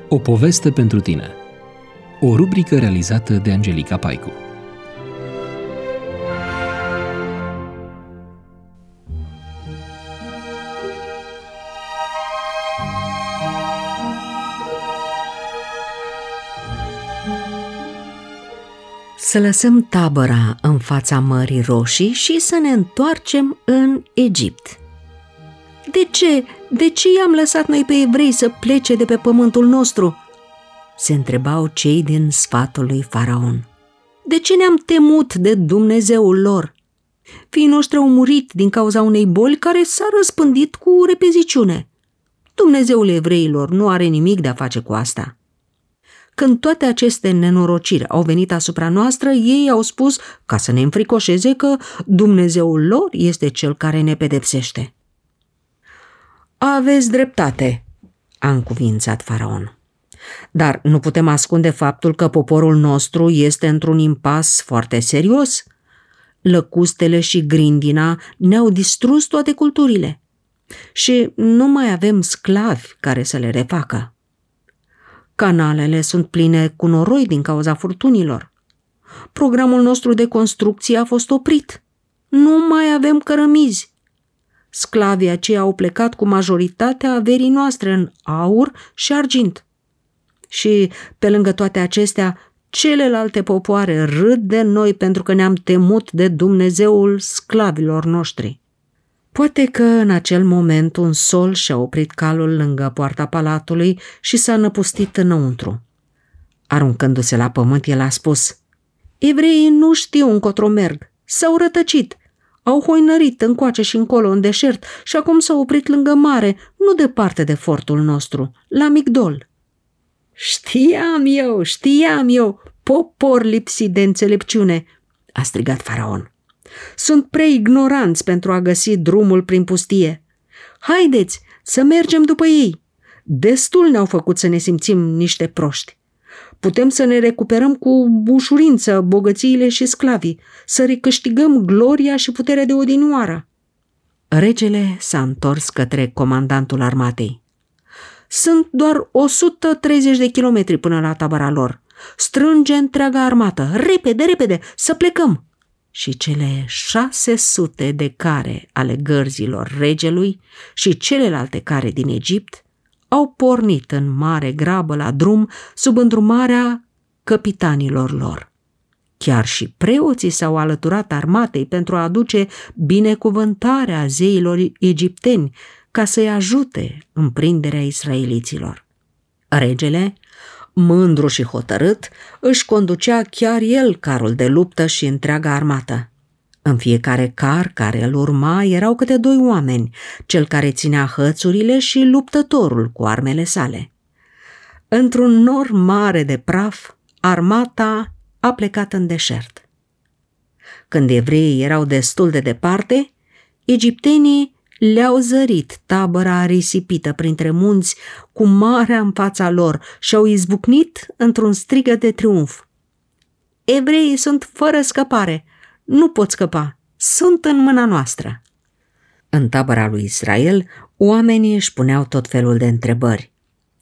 O poveste pentru tine. O rubrică realizată de Angelica Paicu. Să lăsăm tabăra în fața Mării Roșii și să ne întoarcem în Egipt. De ce i-am lăsat noi pe evrei să plece de pe pământul nostru? Se întrebau cei din sfatul lui Faraon. De ce ne-am temut de Dumnezeul lor? Fiii noștri au murit din cauza unei boli care s-a răspândit cu repeziciune. Dumnezeul evreilor nu are nimic de a face cu asta. Când toate aceste nenorociri au venit asupra noastră, ei au spus, ca să ne înfricoșeze, că Dumnezeul lor este cel care ne pedepsește. Aveți dreptate, a încuvințat Faraon. Dar nu putem ascunde faptul că poporul nostru este într-un impas foarte serios. Lăcustele și grindina ne-au distrus toate culturile și nu mai avem sclavi care să le refacă. Canalele sunt pline cu noroi din cauza furtunilor. Programul nostru de construcție a fost oprit. Nu mai avem cărămizi. Sclavii aceia au plecat cu majoritatea averii noastre în aur și argint. Și, pe lângă toate acestea, celelalte popoare râd de noi pentru că ne-am temut de Dumnezeul sclavilor noștri. Poate că în acel moment un sol și-a oprit calul lângă poarta palatului și s-a năpustit înăuntru. Aruncându-se la pământ, el a spus: evreii nu știu încotro merg, s-au rătăcit, au hoinărit încoace și încolo în deșert și acum s-au oprit lângă mare, nu departe de fortul nostru, la Migdol. Știam eu, popor lipsit de înțelepciune, a strigat Faraon. Sunt prea ignoranți pentru a găsi drumul prin pustie. Haideți să mergem după ei. Destul ne-au făcut să ne simțim niște proști. Putem să ne recuperăm cu ușurință bogățiile și sclavii, să recâștigăm gloria și puterea de odinioară. Regele s-a întors către comandantul armatei. Sunt doar 130 de kilometri până la tabăra lor. Strânge întreaga armată. Repede, să plecăm! Și cele 600 de care ale gărzilor regelui și celelalte care din Egipt au pornit în mare grabă la drum sub îndrumarea căpitanilor lor. Chiar și preoții s-au alăturat armatei pentru a aduce binecuvântarea zeilor egipteni ca să-i ajute în prinderea israeliților. Regele, mândru și hotărât, își conducea chiar el carul de luptă și întreaga armată. În fiecare car care îl urma erau câte 2 oameni, cel care ținea hățurile și luptătorul cu armele sale. Într-un nor mare de praf, armata a plecat în deșert. Când evreii erau destul de departe, egiptenii le-au zărit tabăra risipită printre munți cu marea în fața lor și au izbucnit într-un strigăt de triumf. Evreii sunt fără scăpare, nu pot scăpa, sunt în mâna noastră. În tabăra lui Israel, oamenii își puneau tot felul de întrebări.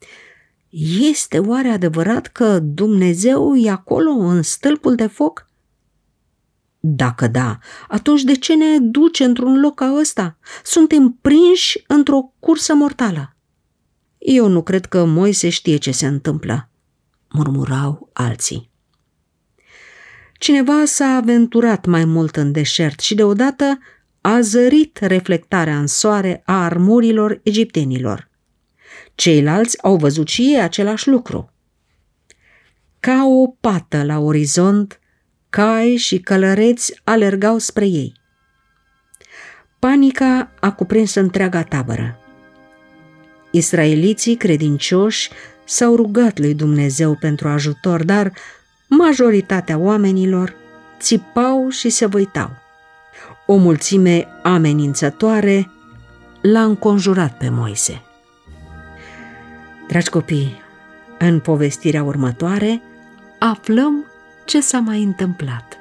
Este oare adevărat că Dumnezeu e acolo în stâlpul de foc? Dacă da, atunci de ce ne duce într-un loc ca ăsta? Suntem prinși într-o cursă mortală. Eu nu cred că Moise știe ce se întâmplă, murmurau alții. Cineva s-a aventurat mai mult în deșert și deodată a zărit reflectarea în soare a armurilor egiptenilor. Ceilalți au văzut și ei același lucru. Ca o pată la orizont, cai și călăreți alergau spre ei. Panica a cuprins întreaga tabără. Israeliții credincioși s-au rugat lui Dumnezeu pentru ajutor, dar majoritatea oamenilor țipau și se văitau. O mulțime amenințătoare l-a înconjurat pe Moise. Dragi copii, în povestirea următoare aflăm ce s-a mai întâmplat.